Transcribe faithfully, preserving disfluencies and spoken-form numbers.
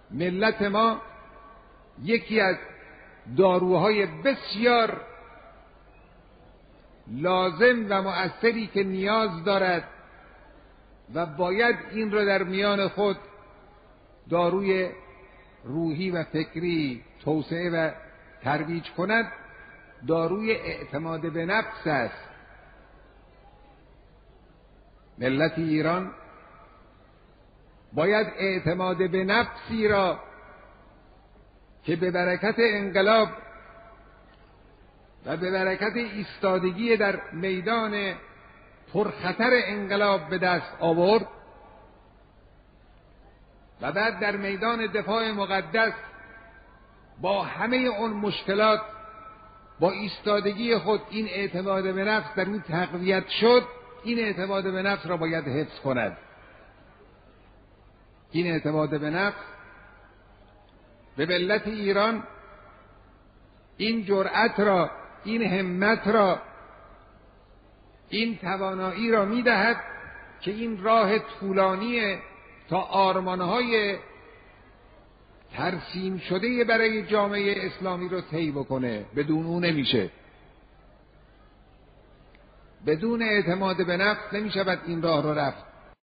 ملت ما یکی از داروهای بسیار لازم و مؤثری که نیاز دارد و باید این را در میان خود داروی روحی و فکری توسعه و ترویج کند، داروی اعتماد به نفس است. ملت ایران باید اعتماد به نفسی را که به برکت انقلاب و به برکت ایستادگی در میدان پرخطر انقلاب به دست آورد و بعد در میدان دفاع مقدس با همه اون مشکلات با ایستادگی خود این اعتماد به نفس در اون تقویت شد، این اعتماد به نفس را باید حفظ کند. این اعتماد به نفس به ملت ایران این جرأت را، این همت را، این توانایی را می‌دهد که این راه طولانی تا آرمانهای ترسیم شده برای جامعه اسلامی رو طی بکنه. بدون اون نمیشه. بدون اعتماد به نفس نمیشود این راه رو رفت.